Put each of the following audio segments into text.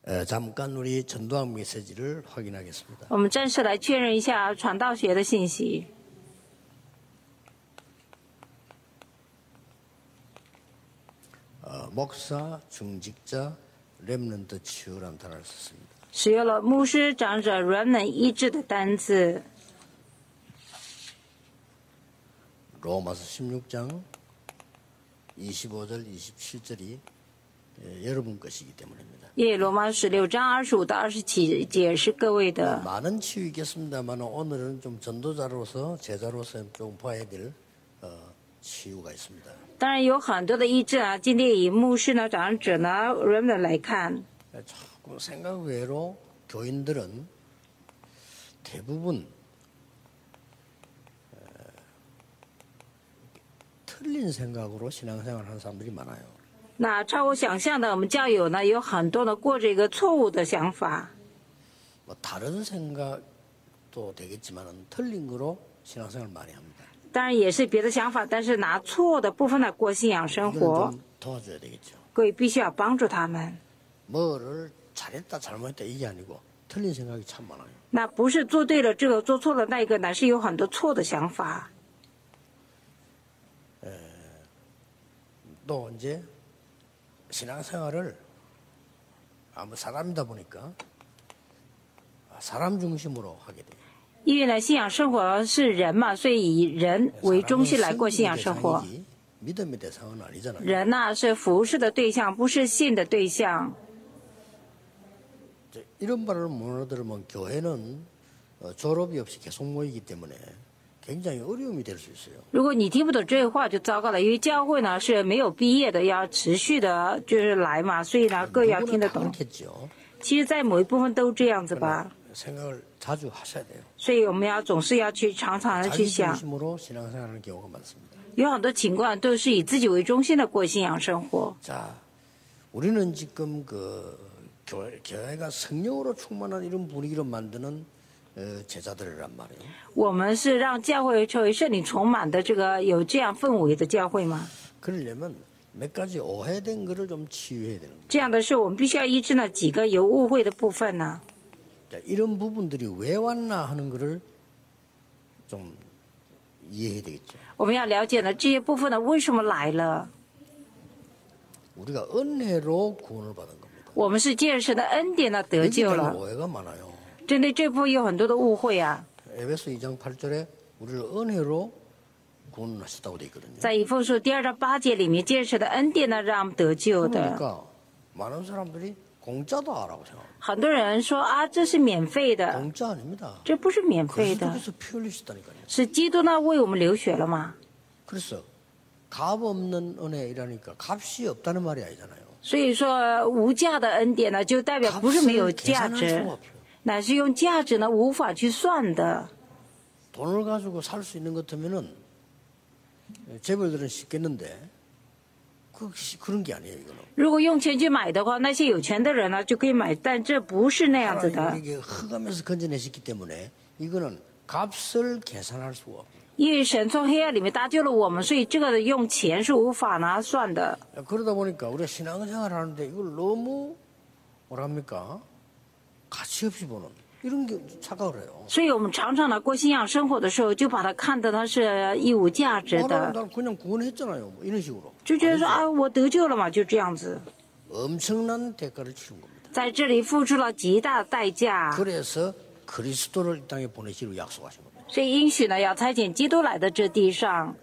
잠깐 우리 전도학 메시지를 확인하겠습니다. 我们暂时来确认一下传道学的信息。 목사, 중직자, 렘넌트 치유라는 단어를 썼습니다. 使用了牧师、长者、remnant医治的单字。 로마서 16장 25절 27절이 여러분 것이기 때문입니다. 耶罗马16章25到27节是各位的。 많은 치유 있겠습니다만 오늘은 좀 전도자로서 제자로서 좀 봐야 될 치유가 있습니다. 当然有很多的医治啊，今天以牧师呢、长者呢、remnant来看。 자꾸 생각 외로 교인들은 대부분 틀린 생각으로 신앙생활을 하는 사람들이 많아요. 那超乎想象的，我们教友呢有很多呢过着一个错误的想法。 뭐 다른 생각도 되겠지만은 틀린 거로 신앙생활을 많이 합니다. 当然也是别的想法，但是拿错的部分来过信仰生 이건 活， 좀 도와줘야 되겠죠. 各位必须要帮助他们。 뭐를 잘했다 잘못했다 이게 아니고 틀린 생각이 참 많아요. 那不是做对了这个，做错了那个，乃是有很多错的想法。 또 이제 신앙생활을 아무 사람이다 보니까 사람 중심으로 하게 돼요. 因为呢，信仰生活是人嘛，所以以人为中心来过信仰生活。 믿음의 대상은 아니잖아요. 人呢是服侍的对象，不是信的对象。 이런 말을 못 들으면 교회는 졸업이 없이 계속 모이기 때문에 굉장히 어려움이 될 수 있어요. 如果你听不懂这话就糟糕了，因为教会呢是没有毕业的，要持续的就是来嘛，所以呢各位要听得懂。 그렇겠죠. 其实，在某一部分都这样子吧， 생각을 자주 하셔야 돼요. 所以我们要总是要去常常的去 자기 想， 중심으로 신앙생활하는 경우가 많습니다. 有很多情况都是以自己为中心的过信仰生活。 자, 우리는 지금 교회가 성령으로 충만한 이런 분위기로 만드는 제자들이란 말이에요. 我们是让教会成为圣灵充满的这个有这样氛围的教会吗？ 그러려면 몇 가지 오해된 거를 좀 치유해야 되는 거예요. 这样的是我们必须要医治那几个有误会的部分呢。 자, 이런 부분들이 왜 왔나 하는 거를 좀 이해해야 되겠죠. 我们要了解呢这些部分呢为什么来了？ 우리가 은혜로 구원을 받은 겁니다. 我们是借着神的恩典呢得 여기 救 대한 了。 오해가 많아요. 针对这部分有很多的误会啊。 에베소 2장 8절에 우리를 은혜로 구원하셨다고 되어 있거든요. 在以弗所2章8节里面，借着神的恩典呢让我们得救的。 그러니까 많은 사람들이 공짜다라고 생각합니다. 很多人说啊这是免费的， 공짜 아닙니다. 这不是免费的， 그리스도께서 피 흘리셨다니까요. 是基督呢为我们流血了吗？ 그래서 값 없는 은혜이라니까 값이 없다는 말이 아니잖아요. 所以说无价的恩典呢，就代表不是没有 값을 价 계산할 值 수가 ， 없어요. 乃是用价值呢无法去算的。 돈을 가지고 살 수 있는 것 같으면은 재벌들은 쉽겠는데 그런 게 아니에요. 이거는. 如果用钱去买的话，那些有钱的人呢就可以买，但这不是那样子的。 하나님이 흑암에서 건져내셨기 때문에 이거는 값을 계산할 수가 없어요. 因为神从黑暗里面搭救了我们，所以这个用钱是无法拿算的。 그러다 보니까 우리가 신앙생활을 하는데 이걸 너무 뭐랍니까? 가치 없이 보는 이런 게 착각을 해요. 所以我们常常呢过信仰生活的时候，就把它看得它是义无价值 나는 的， 그냥 구원했잖아요. 뭐 이런 식으로. 就觉得说啊我得救了嘛，就这样子。 엄청난 대가를 치른 겁니다. 在这里付出了极大的代价， 그래서 그리스도를 이 땅에 보내시기로 약속하신 겁니다. 所以应许呢要差遣基督来的这地上。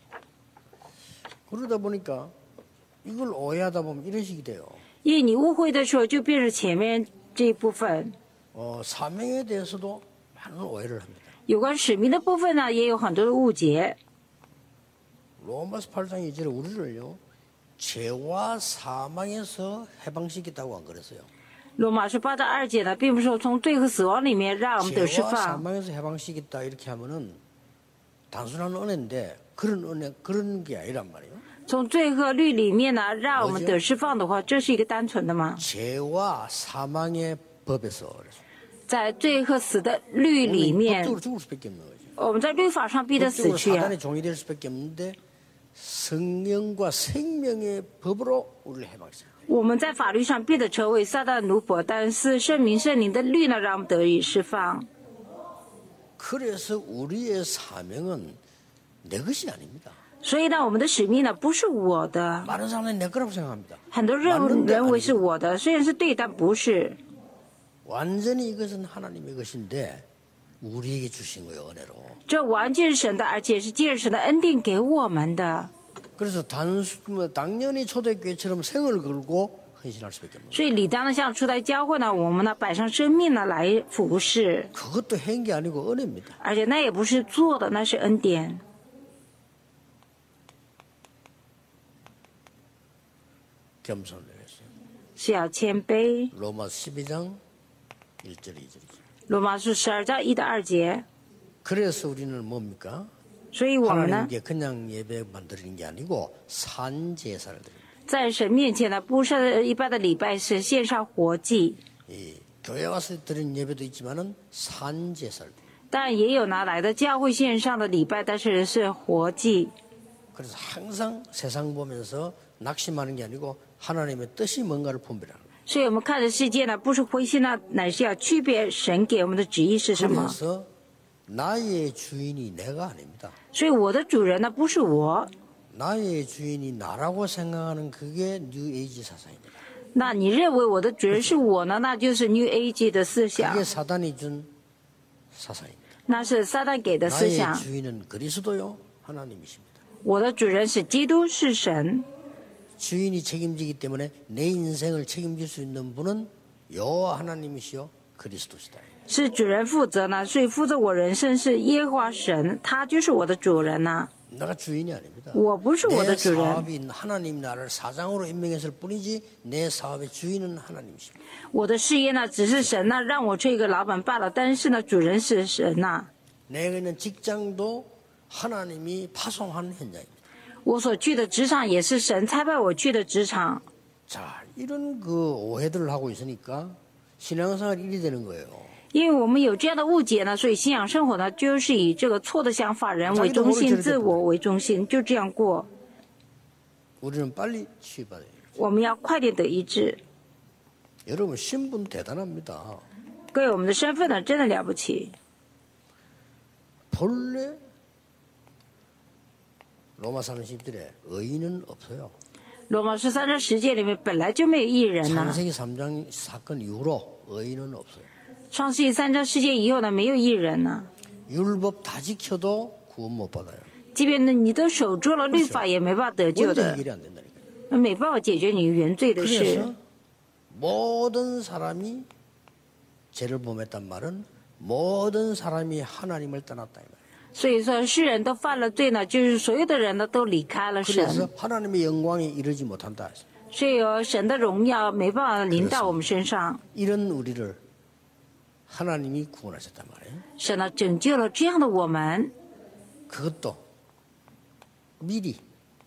그러다 보니까 이걸 오해하다 보면 이런 식이 돼요. 因为你误会的时候，就变成前面这一部分。 사명에 대해서도 많은 오해를 합니다. 有关使命的部分呢，也有很多的误解。 로마서 8장 2절에 우리를요 죄와 사망에서 해방시켰다고 안 그랬어요. 罗马书8章2节呢，并不是说从罪和死亡里面让我们得释 죄와 放， 사망에서 해방시켰다 이렇게 하면은 단순한 은혜인데 그런 은혜 그런 게 아니란 말이에요. 从罪和律里面呢让我们得释放的话，这是一个单纯的吗？ 죄와 사망의 법에서 그래서 在罪和死的律里面， 법적으로 죽을 수밖에 없는 거죠. 我们在律法上必得死 법적으로 去啊。 사단의 종이 될 수밖에 없는데 성령과 생명의 법으로 우리를 해방했어요. 我们在法律上变得成为撒旦的奴仆，但是圣明圣灵的律呢，让我们得以释放。 그래서 우리의 사명은 내 것이 아닙니다. 所以呢，我们的使命呢不是我的， 많은 사람들이 내 거라고 생각합니다. 很多人认为是我的，虽然是对，但不是。 완전히 이것은 하나님의 것인데 우리에게 주신 거예요, 은혜로. 这完全是神的，而且是借着神的恩典给我们的。 그래서 당연히 초대교회처럼 생을 걸고 헌신할 수밖에 없는 거예요. 所以理当的像初代教会呢，我们呢摆上生命呢来服侍， 그것도 한 게 아니고 은혜입니다. 而且那也不是做的，那是恩典。 겸손을 했어요. 是要谦卑。 로마 12장 1절 2절이죠. 罗马书12章1到2节。 그래서 우리는 뭡니까? 所以我们呢， 하나님께 그냥 예배만 드리는 게 아니고 산제사를 드립니다. 在神面前呢，不是一般的礼拜，是献上活祭。 이 교회 와서 드리는 예배도 있지만은 산제사를 드립니다. 当然也有拿来的教会献上的礼拜，但是是活祭。 그래서 항상 세상 보면서 낙심하는 게 아니고 하나님의 뜻이 뭔가를 분별하는 거예요. 所以我们看的世界呢，不是灰心呢，乃是要区别神给我们的旨意是什么。 그래서 나의 주인이 내가 아닙니다. 所以我的主人呢，不是我。 나의 주인이 나라고 생각하는 그게 뉴에이지 사상입니다. 那你认为我的主人是我呢？那就是 New Age 的思想， 그게 사단이 준 사상입니다. 那是撒旦给的思 나의 想。 주인은 그리스도요 하나님이십니다. 我的主人是基督，是神。 주인이 책임지기 때문에 내 인생을 책임질 수 있는 분은 여호와 하나님이시요 그리스도시다. 是主人负责呢，所以负责我人生是耶和华神，他就是我的主人呐、 내가 주인이 아닙니다. 我不是我的 내 主人， 사업이 하나님 나라를 사장으로 임명했을 뿐이지 내 사업의 주인은 하나님이십니다. 我的事业呢只是神呢让我这个老板罢了，但是呢主人是神呐、 내가 있는 직장도 하나님이 파송하는 현장입니다. 我所去的职场也是神差派我去的职场。 자, 이런 그 오해들을 하고 있으니까 신앙생활이 이리 되는 거예요. 因为我们有这样的误解呢，所以信仰生活呢就是以这个错的想法，人为中心，自我为中心，就这样过。 우리는 빨리 치유받아야 돼요. 我们要快点得医治。 여러분 신분 대단합니다. 各位，我们的身份呢真的了不起。 본래 로마 30절에 의인은 없어요. 罗马13章10节里面本来就没有义人呢。 창세기 3장 사건 이후로 의인은 없어요. 创世纪3章事件以后呢，没有义人呢。 율법 다 지켜도 구원 못 받아요. 即便呢你都守住了律法，也没办法得救 원죄 的， 해결이 안 된다니까요. 没办法解决你原罪的事。 그래서 모든 사람이 죄를 범했단 말은 모든 사람이 하나님을 떠났다 이 말이에요. 所以说，世人都犯了罪呢，就是所有的人呢都离开了 그래서 神， 하나님의 영광에 이르지 못한다. 所以神的荣耀没办法临到我们身上。 이런 우리를 하나님이 구원하셨단 말이에요. 神呢拯救了这样的我们， 그것도 미리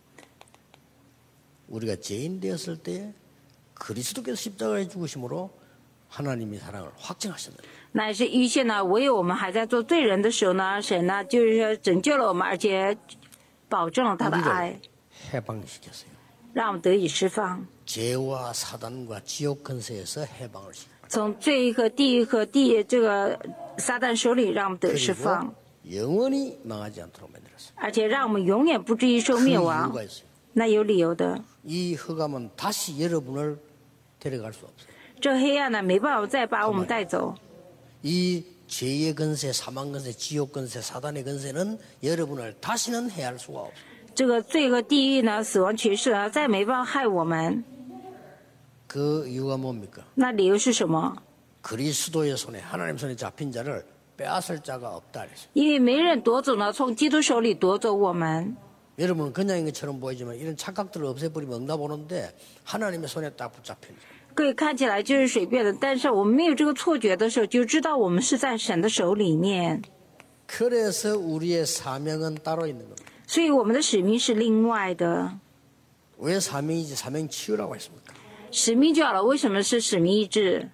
우리가 죄인 되었을 때 그리스도께서 십자가에 죽으심으로 하나님의 사랑을 확증하셨다. 那也是预先呢，唯有我们还在做罪人的时候呢，神呢就是说拯救了我们，而且保证了他的爱， 해방시켰어요. 让我们得以释放， 죄와 사단과 지옥 근세에서 해방을 시켰어요. 从罪和地狱和这个撒旦手里，让我们得释放， 그리고 영원히 망하지 않도록 만들었어요. 而且让我们永远不至于受 그 灭亡。 이유가 있어요. 那有理由的， 이 흑암은 다시 여러분을 데려갈 수 없어요. 这黑暗呢没办法再把我们带走。 이 죄의 근세, 사망 근세, 지옥 근세, 사단의 근세는 여러분을 다시는 해할 수가 없어요. 这个罪和地狱呢，死亡权势呢，再没办法害我们。 그 이유가 뭡니까? 那理由是什么？ 그리스도의 손에 하나님 손에 잡힌 자를 빼앗을 자가 없다 그랬어요. 因为没人夺走呢，从基督手里夺走我们。 여러분은 그냥인 것처럼 보이지만 이런 착각들을 없애버리면 응답 오는데 하나님의 손에 딱 붙잡힌 거예요. 各位看起来就是随便的，但是我们没有这个错觉的时候，就知道我们是在神的手里面。 그래서 우리의 사명은 따로 있는 겁니다. 所以我们的使命是另外的。 왜 사명이지 사명 치유라고 했습니까? 使命就好了，为什么是使命意志？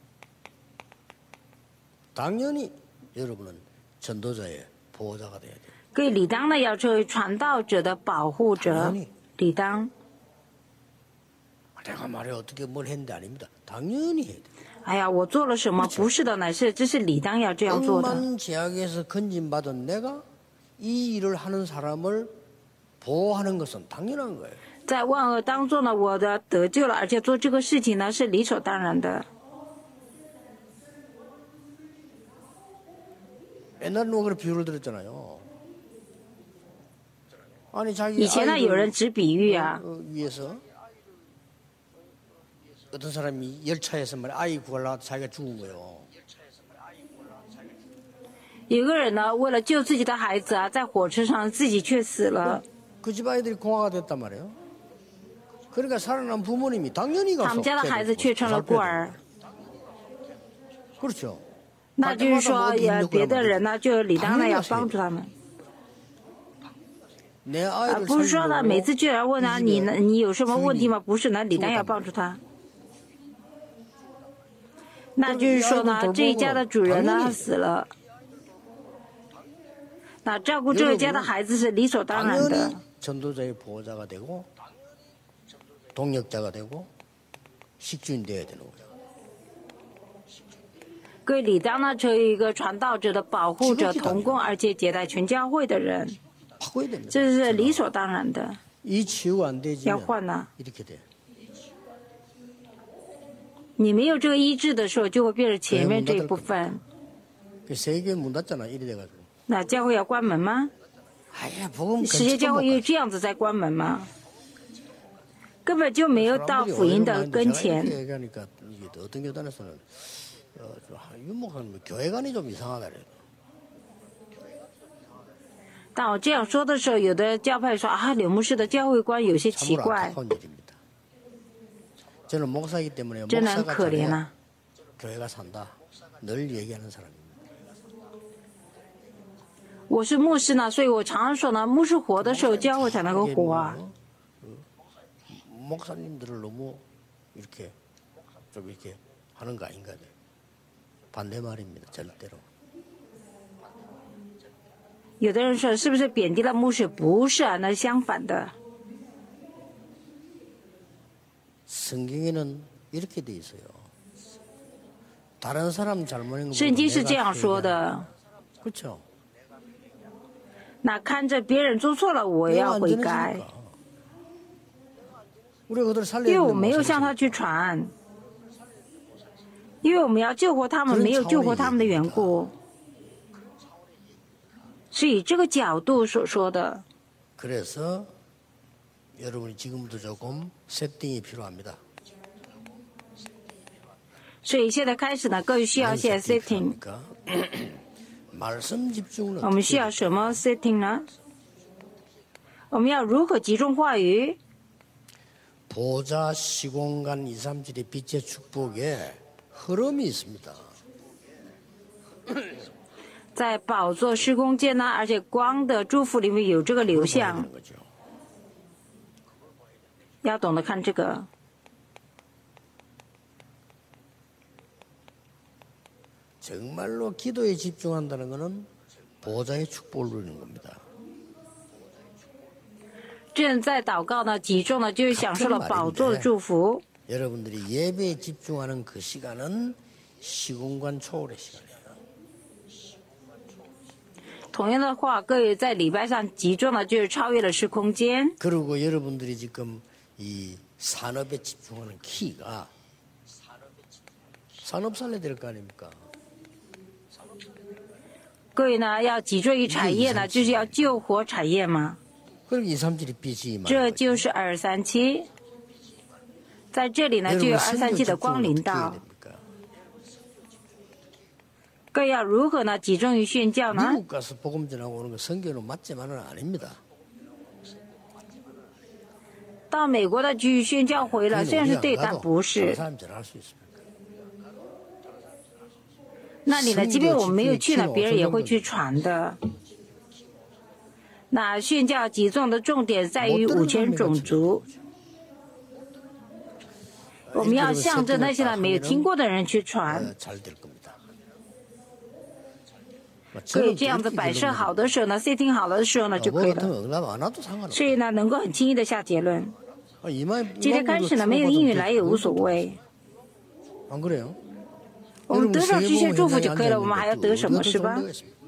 당연히 여러분은 전도자의 보호자가 돼야 돼요. 各位理当呢要成为传道者的保护者，理当。 내가 말해 어떻게 뭘 했는데 아닙니다. 당연히 해야 돼. 哎呀，我做了什么？不是的，乃是这是理当要这样做的。 억만 제약에서 건진받은 내가 이 일을 하는 사람을 보호하는 것은 당연한 거예요. 在万恶当中呢，我的得救了，而且做这个事情呢是理所当然的。 옛날에 그런 비유를 들었잖아요. 아니 자기 以前呢，有人指比喻啊， 위해서 어떤 사람이 열차에서 말이야 아이 구하려고 자기가 죽은 거예요. 有个人呢，为了救自己的孩子啊，在火车上自己却死了。 그 집 아이들이 공화가 됐단 말이에요. 그러니까 살아난 부모님이 당연히 他 가서 们家的孩子却成了孤儿， 그렇죠. 那就是说，也别的人呢，就理当的要帮助他们， 내 而 아이를 不是说呢，每次就来问他你有什么问题吗？不是呢，理当要帮助他。 那就是说呢，这一家的主人呢死了，那照顾这个家的孩子是理所当然的。 전도자의 보호자가 되고 동역자가 되고 식주인 되어야 되는 거죠. 各位理当呢成为一个传道者的保护者、同工，而且接待全教会的人， 바꿔야 됩니다. 这是理所当然的。 이 치유가 안 要 되지면 换呢， 이렇게 돼. 你没有这个医治的时候，就会变成前面这一部分。 그 세계 문 닫잖아. 이래 돼가지고. 那教会要关门吗？ 아야 복음 世界教会又这样子在关门吗？根本就没有到福音的跟前。 얘기하니까 이게 어떤 교단에서는 유목하는 교회관이 좀 이상하다 그래요. 当我这样说的时候，有的教派说啊，柳牧师的教会观有些奇 참으로 怪， 안타까운 일입니다. 저는 목사이기 때문에 真的很 목사가 可怜 잘해야 啊。 교회가 산다. 늘 얘기하는 사람입니다. 我是牧师呢，所以我常常说呢，牧师活的时候，教会才能够活啊。 목사님들을 너무 이렇게 좀 이렇게 하는 거 아닌가? 반대 말입니다. 절대로. 有的人说是不是贬低了牧师？不是啊，那相反的。 성경에는 이렇게 돼 있어요. 다른 사람 잘못한 거 圣经是这样说的。 그렇죠. 那看着别人做错了，我要悔改， 우리가 그들 因 살려야 为我 되는 没有向他去传，因为我们要救活他们，没有救活他们的缘故，是以这个角度所说的。 그래서 여러분이 지금부터 조금 세팅이 필요합니다. 所以现在开始呢，各位需要一些 setting。 말씀 집중은 我们需要什么 setting 呢？我们要如何集中话语？ 보좌 시공간 237의 빛의 축복에 흐름이 있습니다. 在宝座施工间呢，而且光的祝福里面有这个流向， 거죠. 要懂得看这个。 정말로 기도에 집중한다는 것은 보좌의 축복을 누리는 겁니다. 正在祷告呢，集中呢，就是享受了宝座的祝福。 여러분들이 예배에 집중하는 그 시간은 시공간 초월의 시간이에요. 同样的话，各位在礼拜上集中呢，就是超越了时空间。 그리고 여러분들이 지금 이 산업에 집중하는 키가 산업 살려야 될 거 아닙니까? 各位呢，要集中于产业呢，就是要救活产业嘛。 그리고 237이 빛이 这就是237，在这里呢，就有237的光临到。 各位要如何呢？集中于宣教呢？ 미국 가서 복음 전하고 오는 거 성경은 맞지만은 아닙니다. 到美国的去宣教回了，虽然是对，但不是。 사람 전할 수 있습니다. 那里呢，即便我们没有去呢，别人也会去传的。那宣教集中的重点在于5000种族，我们要向着那些呢没有听过的人去传。 잘 될 겁니다. 所以这样子摆设好的时候呢 ，setting 好了的时候呢就可以 같은 了。 응답 안 와도 所 상관없어요. 以呢，能够很轻易的下结论。 今天开始呢，没有英语来也无所谓。 안 그래요? 我们得到这些祝福就可以了，我们还要得什么，是吧？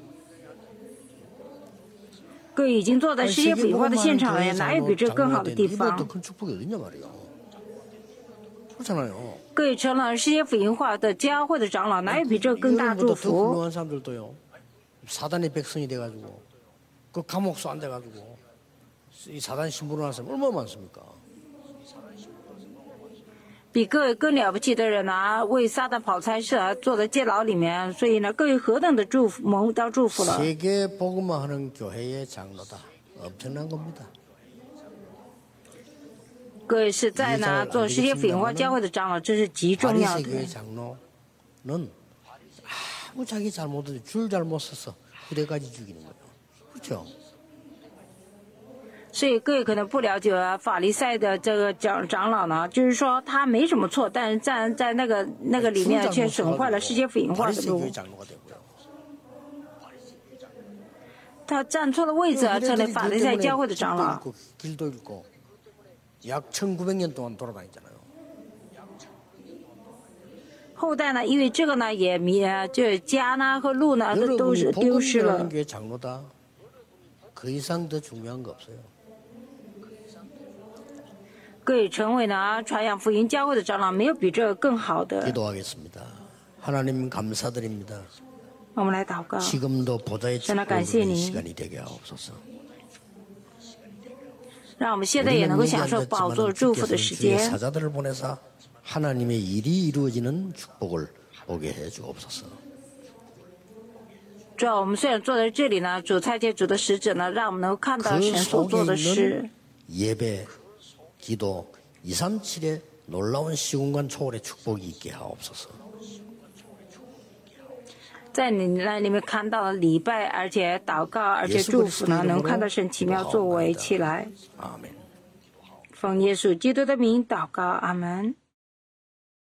各位已经坐在世界福音化的现场了，哪有比这更好的地方？ 그렇잖아요. 各位成了世界福音化的教会的长老，哪有比这更大祝 더 福？ 훌륭한 사람들도요. 사단의 백성이 돼가지고 그 감옥소 앉아가지고 이 사단 신부로 한 사람 얼마나 많습니까? 比各位更了不起的人呢，为撒旦跑差事而坐在监牢里面，所以呢，各位何等的祝福，蒙到祝福了。 세계 복음화하는 교회의 장로다. 엄청난 겁니다. 各位是在呢做世界福音化教会的长老，这是极重要 바리새 的。 교회 장로는 아무 자기 잘못을 줄 잘못 써서 후대까지 죽이는 거예요. 그렇죠? 所以各位可能不了解法利赛的这个长老呢，就是说他没什么错，但是在那个里面却损坏了世界福音化的 바리새 路 교회 。 장로가 되고요. 他站错了位置，成了法利赛教会的长老。 길도 잃고 약 1900년 동안 돌아다녔잖아요. 后代呢，因为这个呢也就是家呢和路呢都是 여러분이 丢失了 복음이라는 。 교회 장로다. 그 이상 더 중요한 거 없어요. 各位成为呢传扬福音教会的长老，没有比这个更好的。 기도하겠습니다. 하나님 감사드립니다. 我们来祷告， 지금도 보좌의 축복을 누리는 시간이 되게 하옵소서. 让我们现在也能够享受宝座祝福的时 주의 间。 사자들을 보내사 하나님의 일이 이루어지는 축복을 보게 해 주옵소서. 主要我们虽然坐在这里呢，主差遣主的使者呢，让我们能够看到 그 神所 속에 做的事 있는 。 예배, 기도, 237의 놀라운 시공간 초월의 축복이 있게 하옵소서. 在你那里面看到了礼拜，而且祷告，而且祝福呢，能看到神奇妙作为起来。 아멘. 奉耶稣基督的名祷告，阿门。